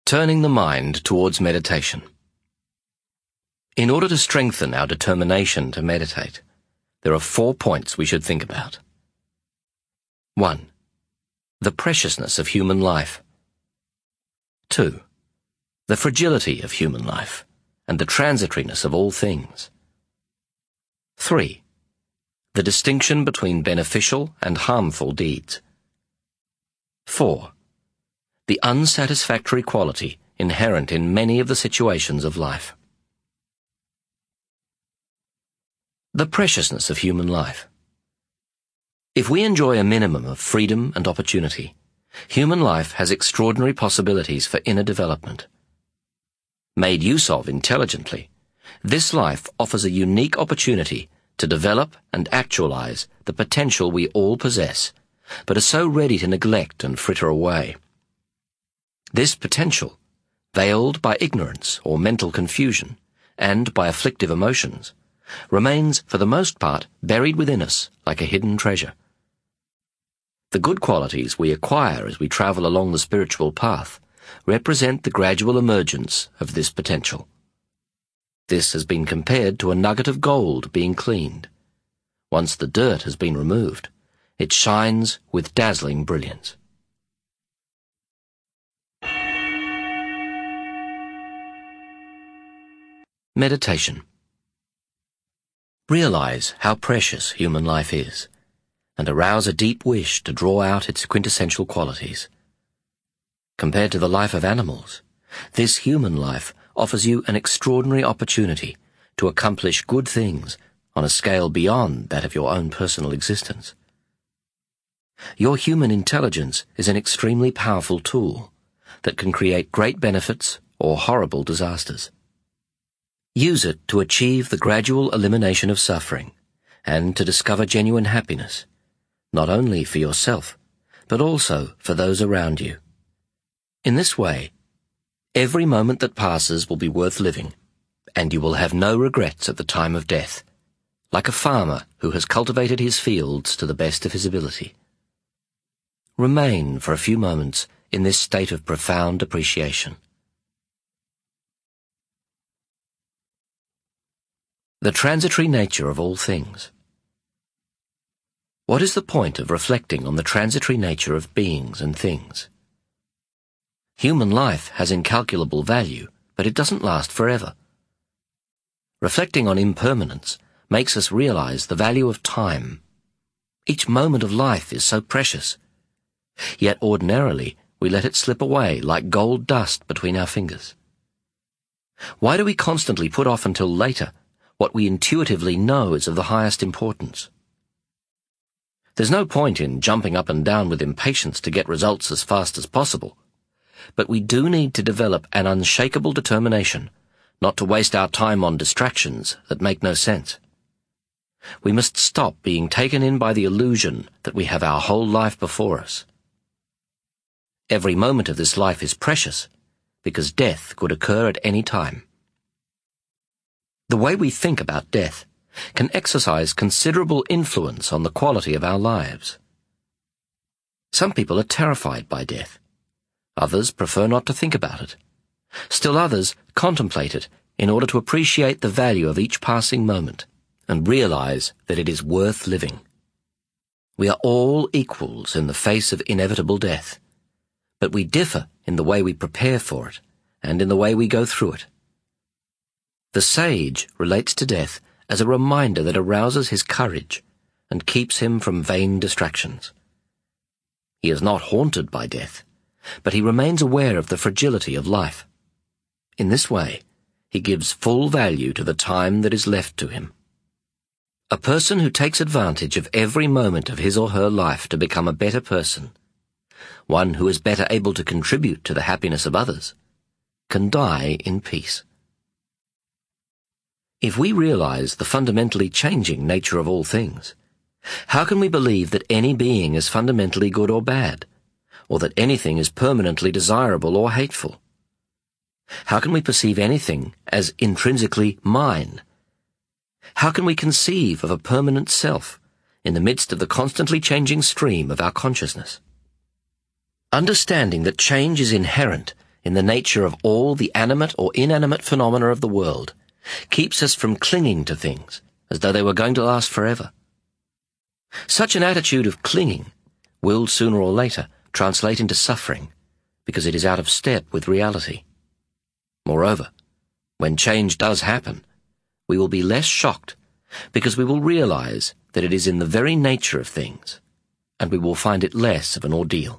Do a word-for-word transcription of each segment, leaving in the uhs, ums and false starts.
Turning the mind towards meditation. In order to strengthen our determination to meditate, there are four points we should think about. One. The preciousness of human life. Two. The fragility of human life and the transitoriness of all things. Three. The distinction between beneficial and harmful deeds. Four. The unsatisfactory quality inherent in many of the situations of life. The preciousness of human life. If we enjoy a minimum of freedom and opportunity, human life has extraordinary possibilities for inner development. Made use of intelligently, this life offers a unique opportunity to develop and actualize the potential we all possess, but are so ready to neglect and fritter away. This potential, veiled by ignorance or mental confusion, and by afflictive emotions, remains for the most part buried within us like a hidden treasure. The good qualities we acquire as we travel along the spiritual path represent the gradual emergence of this potential. This has been compared to a nugget of gold being cleaned. Once the dirt has been removed, it shines with dazzling brilliance. Meditation. Realize how precious human life is, and arouse a deep wish to draw out its quintessential qualities. Compared to the life of animals, this human life offers you an extraordinary opportunity to accomplish good things on a scale beyond that of your own personal existence. Your human intelligence is an extremely powerful tool that can create great benefits or horrible disasters. Use it to achieve the gradual elimination of suffering and to discover genuine happiness, not only for yourself, but also for those around you. In this way, every moment that passes will be worth living, and you will have no regrets at the time of death, like a farmer who has cultivated his fields to the best of his ability. Remain for a few moments in this state of profound appreciation. The transitory nature of all things. What is the point of reflecting on the transitory nature of beings and things? Human life has incalculable value, but it doesn't last forever. Reflecting on impermanence makes us realize the value of time. Each moment of life is so precious, yet ordinarily we let it slip away like gold dust between our fingers. Why do we constantly put off until later what we intuitively know is of the highest importance? There's no point in jumping up and down with impatience to get results as fast as possible, but we do need to develop an unshakable determination not to waste our time on distractions that make no sense. We must stop being taken in by the illusion that we have our whole life before us. Every moment of this life is precious because death could occur at any time. The way we think about death can exercise considerable influence on the quality of our lives. Some people are terrified by death. Others prefer not to think about it. Still others contemplate it in order to appreciate the value of each passing moment and realize that it is worth living. We are all equals in the face of inevitable death, but we differ in the way we prepare for it and in the way we go through it. The sage relates to death as a reminder that arouses his courage and keeps him from vain distractions. He is not haunted by death, but he remains aware of the fragility of life. In this way, he gives full value to the time that is left to him. A person who takes advantage of every moment of his or her life to become a better person, one who is better able to contribute to the happiness of others, can die in peace. If we realize the fundamentally changing nature of all things, how can we believe that any being is fundamentally good or bad, or that anything is permanently desirable or hateful? How can we perceive anything as intrinsically mine? How can we conceive of a permanent self in the midst of the constantly changing stream of our consciousness? Understanding that change is inherent in the nature of all the animate or inanimate phenomena of the world keeps us from clinging to things as though they were going to last forever. Such an attitude of clinging will sooner or later translate into suffering because it is out of step with reality. Moreover, when change does happen, we will be less shocked because we will realize that it is in the very nature of things, and we will find it less of an ordeal.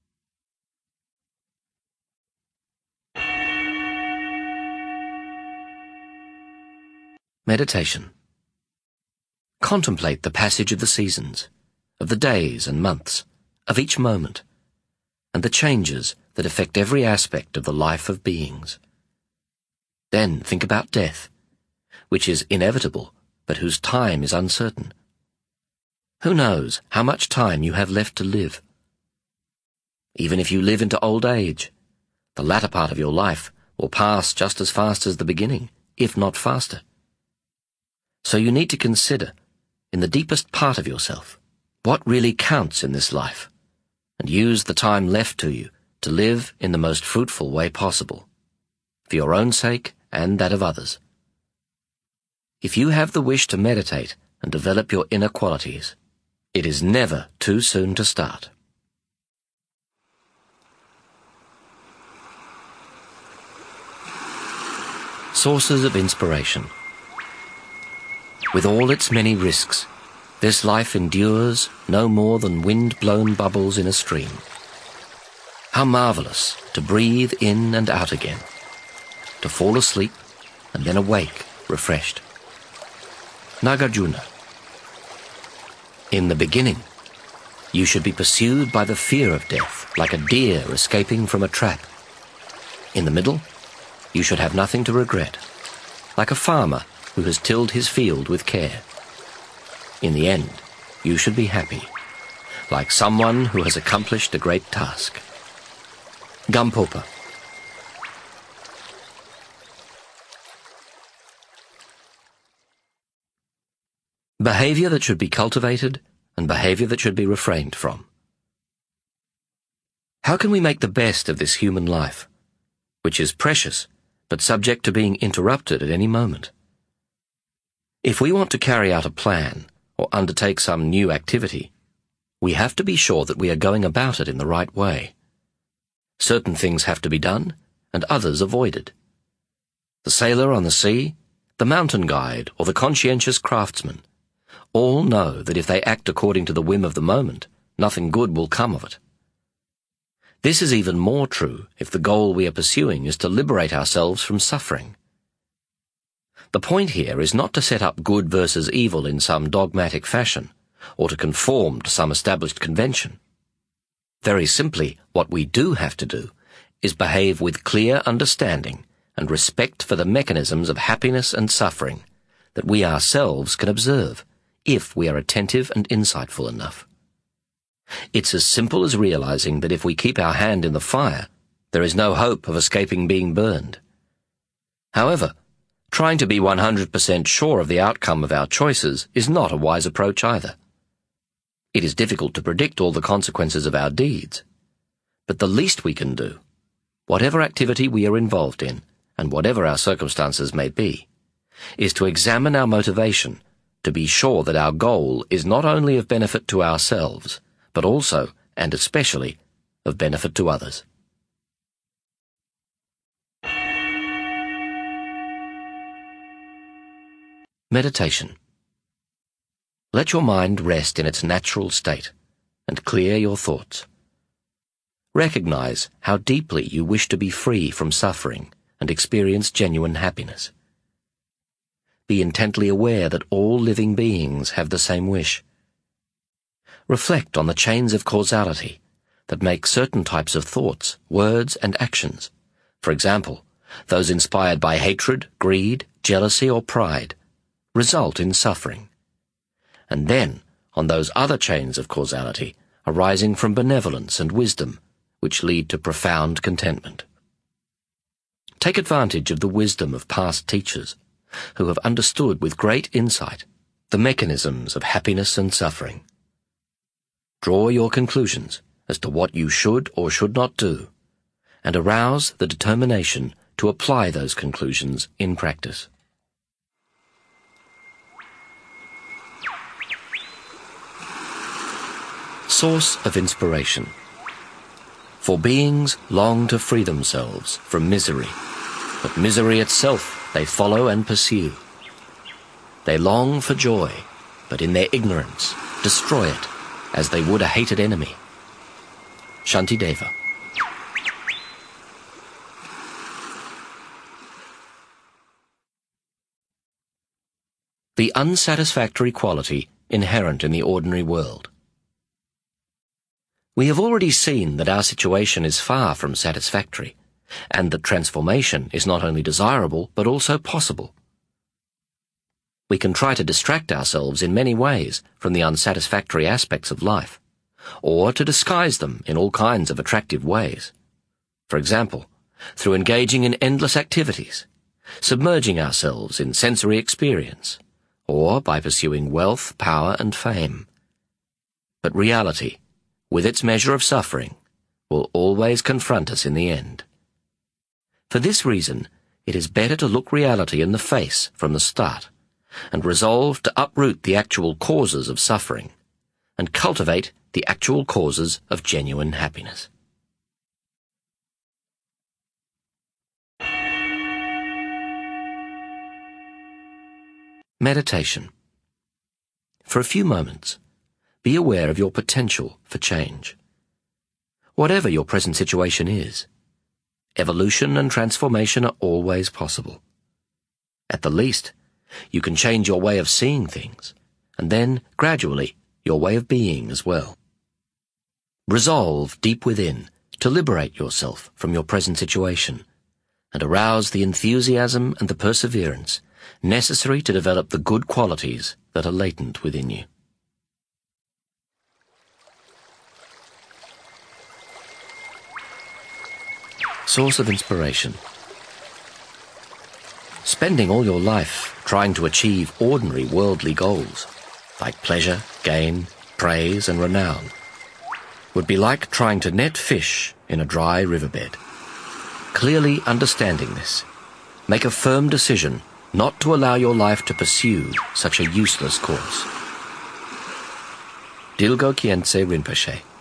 Meditation. Contemplate the passage of the seasons, of the days and months, of each moment, and the changes that affect every aspect of the life of beings. Then think about death, which is inevitable, but whose time is uncertain. Who knows how much time you have left to live? Even if you live into old age, the latter part of your life will pass just as fast as the beginning, if not faster. So you need to consider, in the deepest part of yourself, what really counts in this life, and use the time left to you to live in the most fruitful way possible, for your own sake and that of others. If you have the wish to meditate and develop your inner qualities, it is never too soon to start. Sources of inspiration. With all its many risks, this life endures no more than wind-blown bubbles in a stream. How marvelous to breathe in and out again, to fall asleep and then awake refreshed. Nagarjuna. In the beginning, you should be pursued by the fear of death, like a deer escaping from a trap. In the middle, you should have nothing to regret, like a farmer who has tilled his field with care. In the end, you should be happy, like someone who has accomplished a great task. Gampopa. Behavior that should be cultivated and behavior that should be refrained from. How can we make the best of this human life, which is precious but subject to being interrupted at any moment? If we want to carry out a plan or undertake some new activity, we have to be sure that we are going about it in the right way. Certain things have to be done and others avoided. The sailor on the sea, the mountain guide, or the conscientious craftsman all know that if they act according to the whim of the moment, nothing good will come of it. This is even more true if the goal we are pursuing is to liberate ourselves from suffering. The point here is not to set up good versus evil in some dogmatic fashion, or to conform to some established convention. Very simply, what we do have to do is behave with clear understanding and respect for the mechanisms of happiness and suffering that we ourselves can observe, if we are attentive and insightful enough. It's as simple as realizing that if we keep our hand in the fire, there is no hope of escaping being burned. However, trying to be one hundred percent sure of the outcome of our choices is not a wise approach either. It is difficult to predict all the consequences of our deeds, but the least we can do, whatever activity we are involved in, and whatever our circumstances may be, is to examine our motivation to be sure that our goal is not only of benefit to ourselves, but also, and especially, of benefit to others. Meditation. Let your mind rest in its natural state and clear your thoughts. Recognize how deeply you wish to be free from suffering and experience genuine happiness. Be intently aware that all living beings have the same wish. Reflect on the chains of causality that make certain types of thoughts, words, and actions, for example, those inspired by hatred, greed, jealousy, or pride, result in suffering. And then on those other chains of causality arising from benevolence and wisdom, which lead to profound contentment. Take advantage of the wisdom of past teachers, who have understood with great insight the mechanisms of happiness and suffering. Draw your conclusions as to what you should or should not do, and arouse the determination to apply those conclusions in practice. Source of inspiration. For beings long to free themselves from misery, but misery itself they follow and pursue. They long for joy, but in their ignorance destroy it as they would a hated enemy. Shantideva. The unsatisfactory quality inherent in the ordinary world. We have already seen that our situation is far from satisfactory, and that transformation is not only desirable but also possible. We can try to distract ourselves in many ways from the unsatisfactory aspects of life, or to disguise them in all kinds of attractive ways. For example, through engaging in endless activities, submerging ourselves in sensory experience, or by pursuing wealth, power, and fame. But reality, with its measure of suffering, will always confront us in the end. For this reason, it is better to look reality in the face from the start, and resolve to uproot the actual causes of suffering, and cultivate the actual causes of genuine happiness. Meditation. For a few moments, be aware of your potential for change. Whatever your present situation is, evolution and transformation are always possible. At the least, you can change your way of seeing things, and then, gradually, your way of being as well. Resolve deep within to liberate yourself from your present situation, and arouse the enthusiasm and the perseverance necessary to develop the good qualities that are latent within you. Source of inspiration. Spending all your life trying to achieve ordinary worldly goals, like pleasure, gain, praise, and renown, would be like trying to net fish in a dry riverbed. Clearly understanding this, make a firm decision not to allow your life to pursue such a useless course. Dilgo Khyentse Rinpoche.